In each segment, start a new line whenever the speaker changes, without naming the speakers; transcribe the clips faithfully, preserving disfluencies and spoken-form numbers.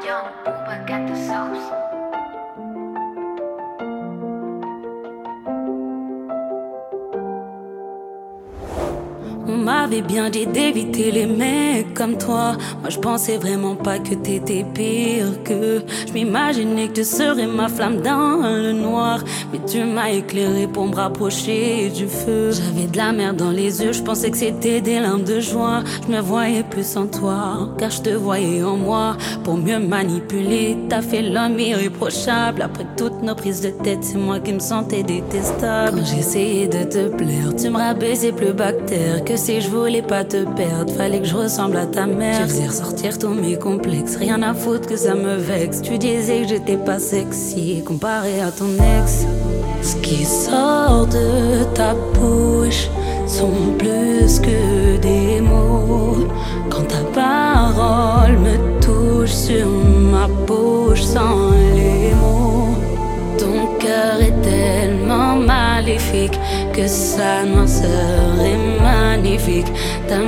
Young Booba got the sauce.
On m'avait bien dit d'éviter les mecs comme toi. Moi je pensais vraiment pas que t'étais pire que. Je m'imaginais que tu serais ma flamme dans le noir, mais tu m'as éclairé pour me rapprocher du feu. J'avais de la merde dans les yeux, je pensais que c'était des larmes de joie. Je me voyais plus sans toi, car je te voyais en moi. Pour mieux manipuler, t'as fait l'homme irréprochable. Après toutes nos prises de tête, c'est moi qui me sentais détestable. Quand j'essayais de te plaire, tu me rabaissais plus bactère. Que si je voulais pas te perdre, fallait que je ressemble à ta mère. Tu faisais ressortir tous mes complexes, rien à foutre que ça me vexe. Tu disais que j'étais pas sexy comparé à ton ex. Ce qui sort de ta bouche sont plus que des mots. Quand ta parole me touche sur ma bouche sans les mots. Ton cœur est tellement maléfique que sa noirceur est magnifique. Ta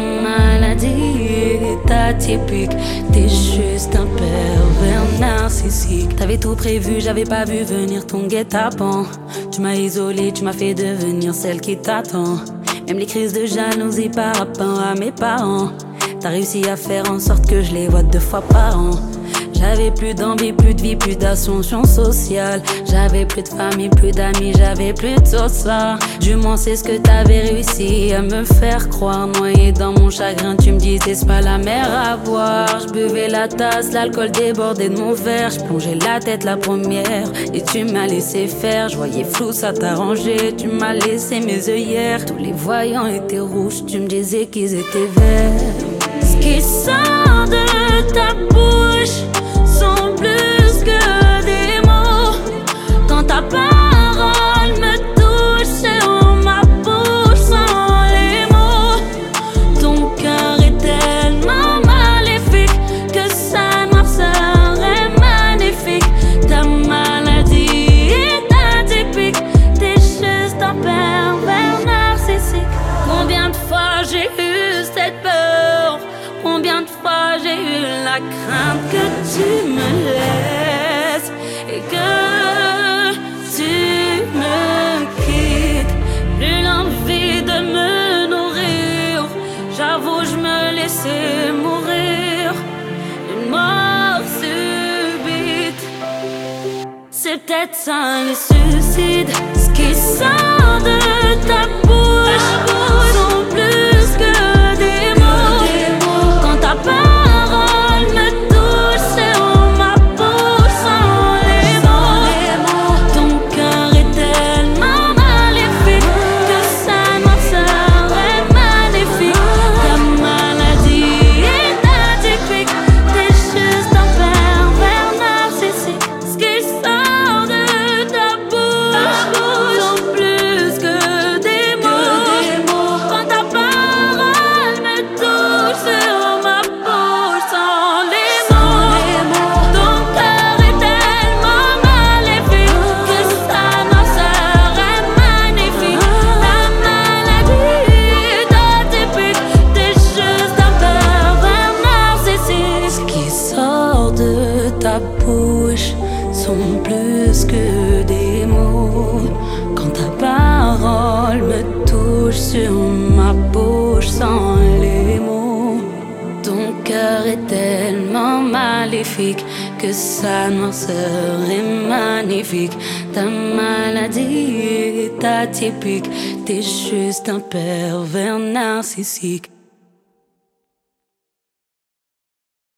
maladie est atypique. T'es juste un pervers narcissique. T'avais tout prévu, j'avais pas vu venir ton guet-apens. Tu m'as isolé, tu m'as fait devenir celle qui t'attend. Même les crises de jalousie par rapport à mes parents, t'as réussi à faire en sorte que je les vois deux fois par an. J'avais plus d'envie, plus de vie, plus d'ascension sociale. J'avais plus de famille, plus d'amis, j'avais plus de tout ça. Du moins c'est ce que t'avais réussi à me faire croire. Noyé dans mon chagrin, tu me disais c'est pas la mer à boire. Je buvais la tasse, l'alcool débordait de mon verre. Je plongeais la tête la première et tu m'as laissé faire. Je voyais flou, ça t'arrangeait, tu m'as laissé mes œillères. Tous les voyants étaient rouges, tu me disais qu'ils étaient verts. Ce qui sort de ta bouche sont plus que des mots. Quand ta parole me touche sur ma bouche sans les mots. Ton cœur est tellement maléfique que sa noirceur est magnifique. Ta maladie est atypique. T'es juste un pervers narcissique. Combien de fois j'ai eu cette peur? Combien de fois j'ai eu la crainte que tu me laisses et que tu me quittes. Plus l'envie de me nourrir, j'avoue je me laissais mourir. Une mort subite, c'est peut-être ça le suicide. Ce qui sort de ta bouche sont plus que des mots. Quand ta parole me touche sur ma bouche sans les mots. Ton cœur est tellement maléfique que sa noirceur est magnifique. Ta maladie est atypique. T'es juste un pervers narcissique. Ce qui sort de ta bouche sont plus que des mots. Quand ta parole me touche sur ma bouche sans les mots. Ton cœur est tellement maléfique que sa noirceur est magnifique. Ta maladie est atypique. T'es juste un pervers narcissique. Ce qui sort de ta bouche sont plus que des mots. Quand ta parole me touche sur ma bouche sans les mots. Ton cœur est tellement maléfique que sa noirceur est magnifique. Ta maladie est atypique. T'es juste un pervers narcissique.